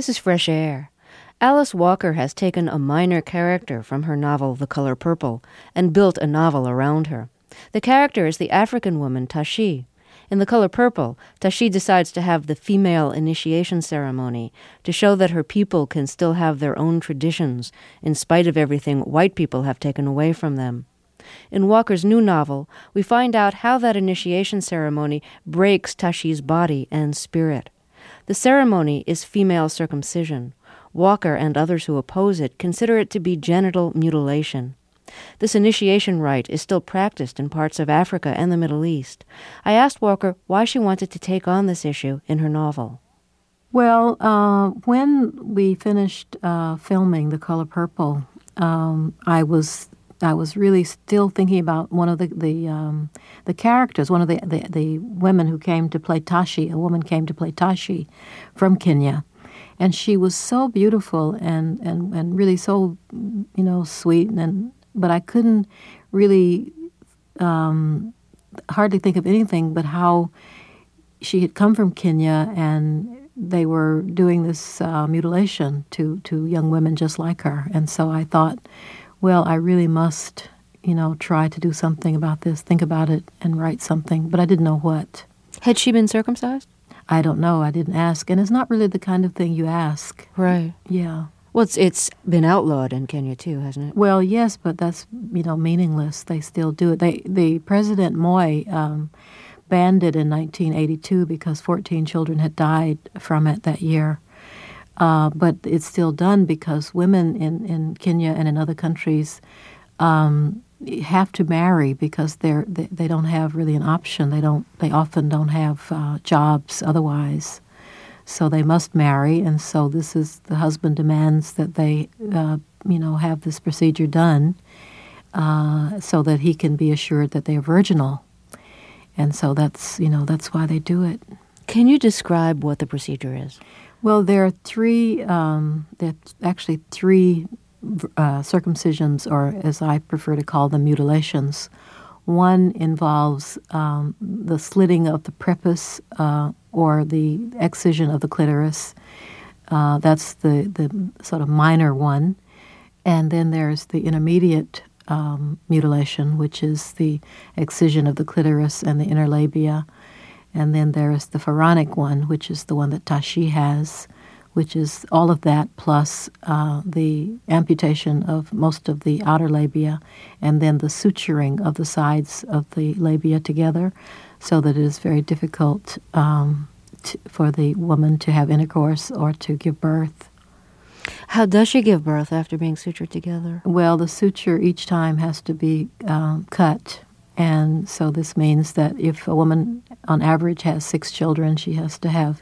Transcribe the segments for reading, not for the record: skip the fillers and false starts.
This is Fresh Air. Alice Walker has taken a minor character from her novel The Color Purple and built a novel around her. The character is the African woman Tashi. In The Color Purple, Tashi decides to have the female initiation ceremony to show that her people can still have their own traditions in spite of everything white people have taken away from them. In Walker's new novel, we find out how that initiation ceremony breaks Tashi's body and spirit. The ceremony is female circumcision. Walker and others who oppose it consider it to be genital mutilation. This initiation rite is still practiced in parts of Africa and the Middle East. I asked Walker why she wanted to take on this issue in her novel. Well, when we finished filming The Color Purple, I was really still thinking about one of the characters, one of the women who came to play Tashi. A woman came to play Tashi from Kenya, and she was so beautiful and really so sweet. But I couldn't really hardly think of anything but how she had come from Kenya and they were doing this mutilation to young women just like her. And so I thought, well, I really must, try to do something about this, think about it, and write something. But I didn't know what. Had she been circumcised? I don't know. I didn't ask. And it's not really the kind of thing you ask. Right. Yeah. Well, it's been outlawed in Kenya, too, hasn't it? Well, yes, but that's, meaningless. They still do it. The President Moi banned it in 1982 because 14 children had died from it that year. But it's still done because women in Kenya and in other countries have to marry because they don't have really an option. They often don't have jobs otherwise, so they must marry. And so the husband demands that they have this procedure done so that he can be assured that they are virginal. And so that's why they do it. Can you describe what the procedure is? Well, there are three circumcisions, or as I prefer to call them, mutilations. One involves the slitting of the prepuce or the excision of the clitoris. That's the sort of minor one. And then there's the intermediate mutilation, which is the excision of the clitoris and the inner labia. And then there is the pharaonic one, which is the one that Tashi has, which is all of that plus the amputation of most of the outer labia, and then the suturing of the sides of the labia together, so that it is very difficult for the woman to have intercourse or to give birth. How does she give birth after being sutured together? Well, the suture each time has to be cut. And so this means that if a woman, on average, has 6 children, she has to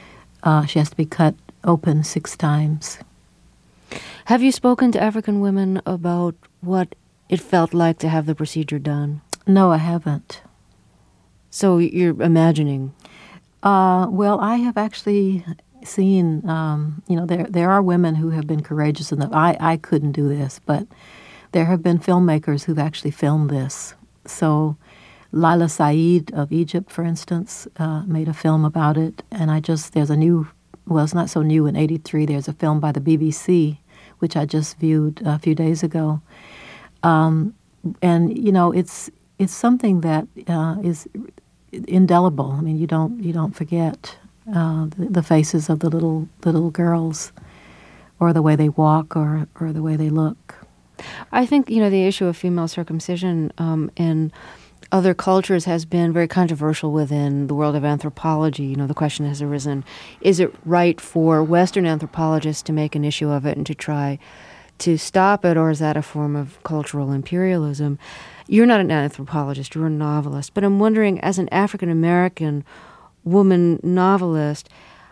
be cut open 6 times. Have you spoken to African women about what it felt like to have the procedure done? No, I haven't. So you're imagining? Well, I have actually seen, there are women who have been courageous enough. I couldn't do this, but there have been filmmakers who've actually filmed this. So Laila Said of Egypt, for instance, made a film about it. And there's a new, well, it's not so new, in 1983, there's a film by the BBC, which I just viewed a few days ago. And, it's something that is indelible. I mean, you don't forget the faces of the little girls, or the way they walk, or the way they look. I think, the issue of female circumcision in other cultures has been very controversial within the world of anthropology. The question has arisen, is it right for Western anthropologists to make an issue of it and to try to stop it, or is that a form of cultural imperialism? You're not an anthropologist, you're a novelist, but I'm wondering, as an African-American woman novelist,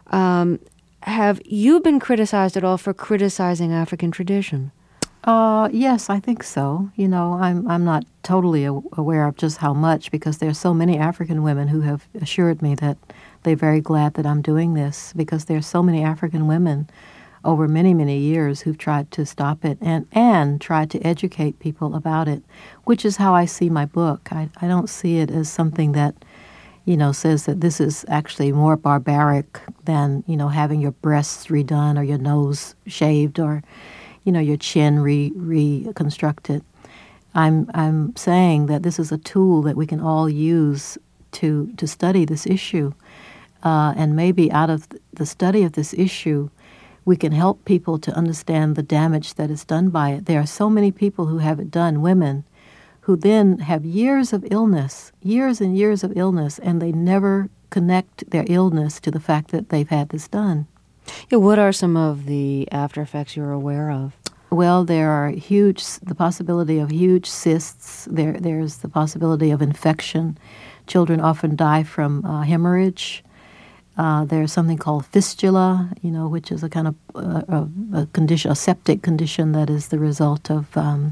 have you been criticized at all for criticizing African tradition? Yes, I think so. I'm not totally aware of just how much, because there's so many African women who have assured me that they're very glad that I'm doing this, because there's so many African women over many, many years who've tried to stop it and tried to educate people about it, which is how I see my book. I don't see it as something that, says that this is actually more barbaric than, having your breasts redone or your nose shaved or, your chin reconstructed. I'm saying that this is a tool that we can all use to study this issue. And maybe out of the study of this issue, we can help people to understand the damage that is done by it. There are so many people who have it done, women, who then have years and years of illness, and they never connect their illness to the fact that they've had this done. Yeah, what are some of the after effects you're aware of? Well, there are the possibility of huge cysts. There's the possibility of infection. Children often die from hemorrhage. There's something called fistula, which is a kind of a condition, a septic condition that is the result of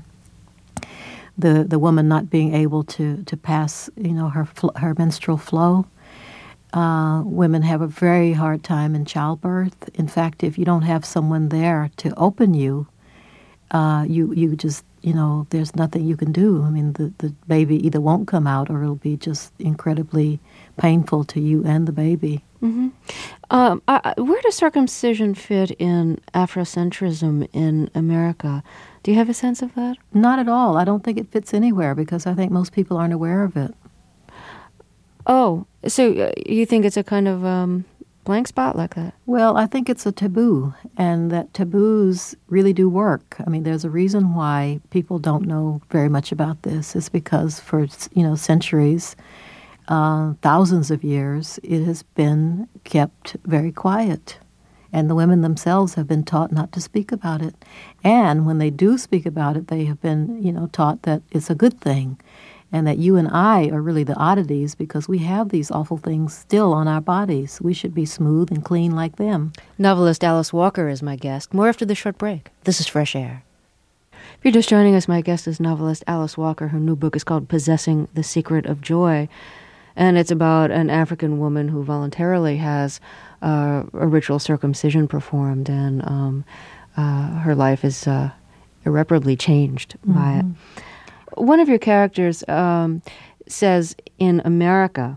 the woman not being able to pass, her menstrual flow. Women have a very hard time in childbirth. In fact, if you don't have someone there to open you, you just, there's nothing you can do. I mean, the baby either won't come out or it'll be just incredibly painful to you and the baby. Mm-hmm. Where does circumcision fit in Afrocentrism in America? Do you have a sense of that? Not at all. I don't think it fits anywhere because I think most people aren't aware of it. Oh, so you think it's a kind of blank spot like that? Well, I think it's a taboo, and that taboos really do work. I mean, there's a reason why people don't know very much about this. It's because for, centuries, thousands of years, it has been kept very quiet. And the women themselves have been taught not to speak about it. And when they do speak about it, they have been, taught that it's a good thing and that you and I are really the oddities because we have these awful things still on our bodies. We should be smooth and clean like them. Novelist Alice Walker is my guest. More after the short break. This is Fresh Air. If you're just joining us, my guest is novelist Alice Walker. Her new book is called Possessing the Secret of Joy. And it's about an African woman who voluntarily has a ritual circumcision performed, and her life is irreparably changed by it. One of your characters says in America,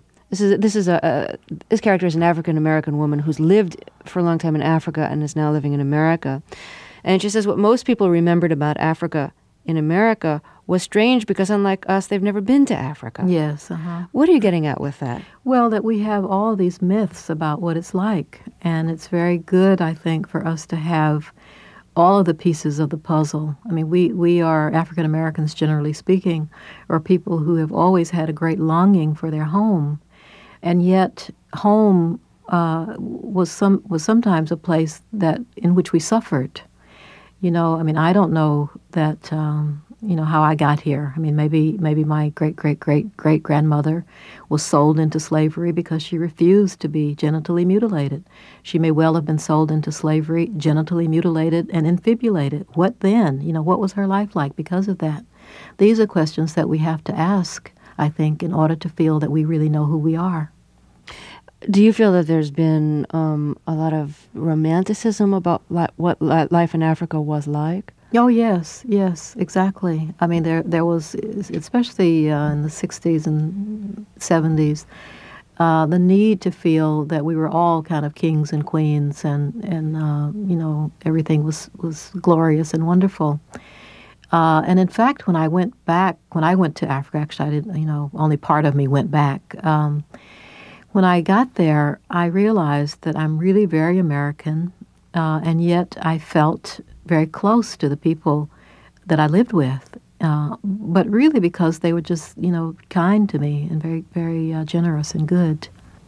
this character is an African American woman who's lived for a long time in Africa and is now living in America. And she says what most people remembered about Africa in America was strange because unlike us, they've never been to Africa. Yes. What are you getting at with that? Well, that we have all these myths about what it's like. And it's very good, I think, for us to have all of the pieces of the puzzle. I mean, we are, African Americans generally speaking, are people who have always had a great longing for their home. And yet home was sometimes a place in which we suffered. I mean, I don't know that, how I got here. I mean, maybe my great-great-great-great-grandmother was sold into slavery because she refused to be genitally mutilated. She may well have been sold into slavery, genitally mutilated, and infibulated. What then? What was her life like because of that? These are questions that we have to ask, I think, in order to feel that we really know who we are. Do you feel that there's been a lot of romanticism about what life in Africa was like? Oh, yes, exactly. I mean, there was, especially in the 60s and 70s, the need to feel that we were all kind of kings and queens and everything was glorious and wonderful. And in fact, when I went to Africa, actually I didn't, only part of me went back. When I got there, I realized that I'm really very American, and yet I felt very close to the people that I lived with, but really because they were just, kind to me and very, very generous and good.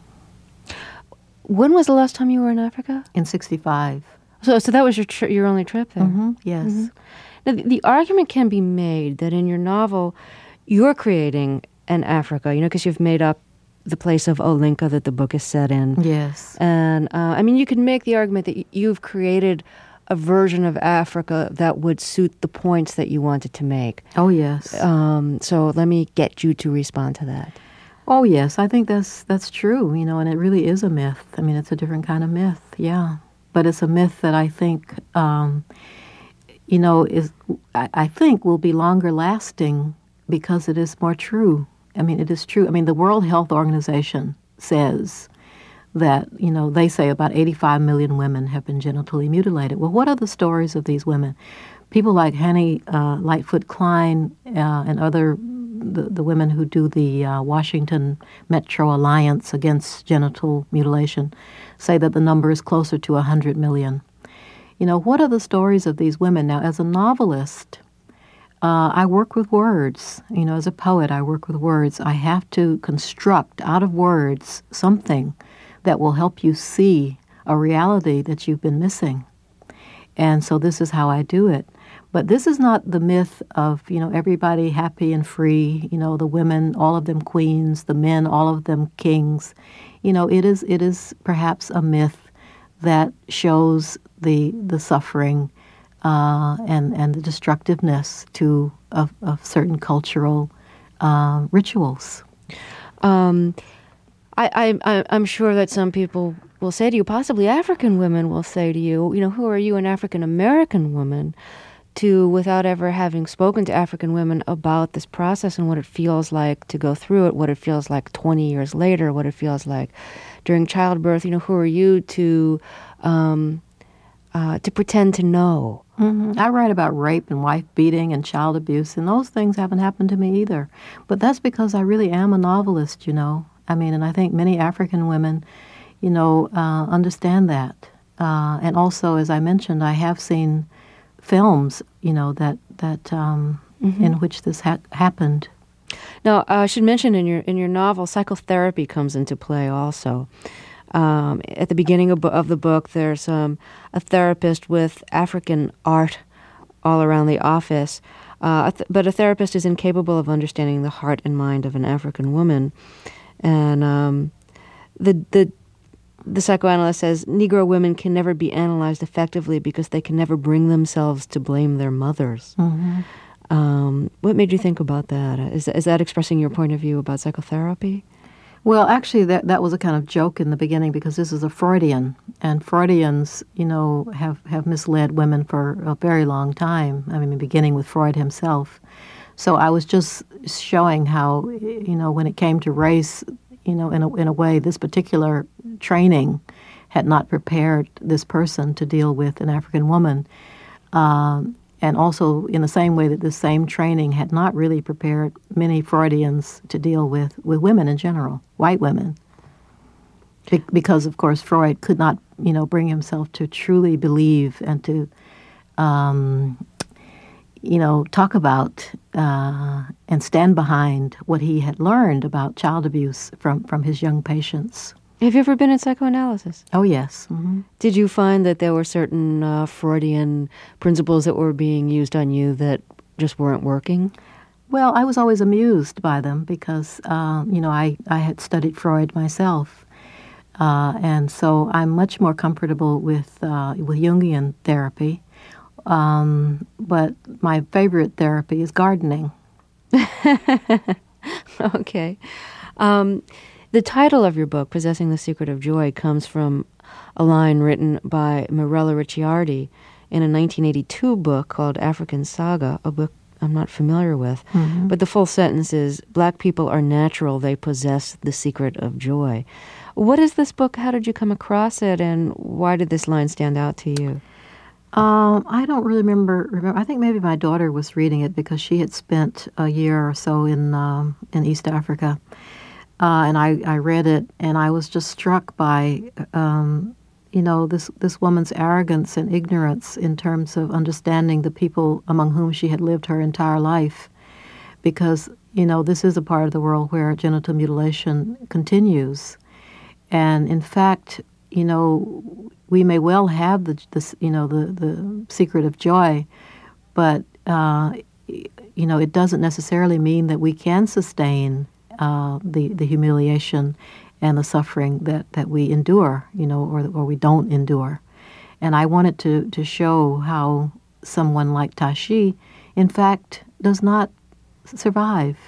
When was the last time you were in Africa? In 1965. So that was your only trip there? Mm-hmm, yes. Mm-hmm. Now, the argument can be made that in your novel, you're creating an Africa, because you've made up the place of Olinka that the book is set in. Yes. And, you could make the argument that you've created a version of Africa that would suit the points that you wanted to make. Oh, yes. So let me get you to respond to that. Oh, yes. I think that's true, and it really is a myth. I mean, it's a different kind of myth, yeah. But it's a myth that I think, I think will be longer lasting because it is more true. I mean, it is true. I mean, the World Health Organization says that, they say about 85 million women have been genitally mutilated. Well, what are the stories of these women? People like Hanny Lightfoot Klein and other the women who do the Washington Metro Alliance Against Genital Mutilation say that the number is closer to 100 million. What are the stories of these women? Now, as a novelist, I work with words. As a poet, I work with words. I have to construct out of words something that will help you see a reality that you've been missing. And so this is how I do it. But this is not the myth of, everybody happy and free, the women, all of them queens, the men, all of them kings. It is perhaps a myth that shows the suffering and the destructiveness of certain cultural rituals. I'm sure that some people will say to you, possibly African women will say to you, who are you, an African American woman, without ever having spoken to African women about this process and what it feels like to go through it, what it feels like 20 years later, what it feels like during childbirth. Who are you to pretend to know? Mm-hmm. I write about rape and wife beating and child abuse, and those things haven't happened to me either. But that's because I really am a novelist, and I think many African women, understand that. And also, as I mentioned, I have seen films, that Mm-hmm. in which this happened. Now, I should mention in your novel, psychotherapy comes into play also. At the beginning of the book, there's a therapist with African art all around the office, but a therapist is incapable of understanding the heart and mind of an African woman. And the psychoanalyst says Negro women can never be analyzed effectively because they can never bring themselves to blame their mothers. Mm-hmm. What made you think about that? Is that expressing your point of view about psychotherapy? Well, actually, that was a kind of joke in the beginning because this is a Freudian, and Freudians, have misled women for a very long time. Beginning with Freud himself. So I was just showing how, when it came to race, in a way, this particular training had not prepared this person to deal with an African woman. And also in the same way that this same training had not really prepared many Freudians to deal with women in general, white women. Because, of course, Freud could not, bring himself to truly believe and to, talk about and stand behind what he had learned about child abuse from his young patients. Have you ever been in psychoanalysis? Oh, yes. Mm-hmm. Did you find that there were certain Freudian principles that were being used on you that just weren't working? Well, I was always amused by them because, I had studied Freud myself. And so I'm much more comfortable with Jungian therapy. But my favorite therapy is gardening. Okay. The title of your book, Possessing the Secret of Joy, comes from a line written by Mirella Ricciardi in a 1982 book called African Saga, a book I'm not familiar with. Mm-hmm. But the full sentence is, Black people are natural, they possess the secret of joy. What is this book? How did you come across it? And why did this line stand out to you? I don't really remember. I think maybe my daughter was reading it because she had spent a year or so in East Africa. And I read it, and I was just struck by, this woman's arrogance and ignorance in terms of understanding the people among whom she had lived her entire life. Because, this is a part of the world where genital mutilation continues. And in fact, we may well have the secret of joy, but, it doesn't necessarily mean that we can sustain the humiliation and the suffering that we endure, or we don't endure. And I wanted to show how someone like Tashi, in fact, does not survive.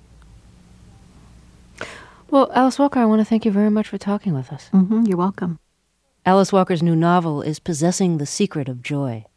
Well, Alice Walker, I want to thank you very much for talking with us. Mm-hmm, you're welcome. Alice Walker's new novel is Possessing the Secret of Joy.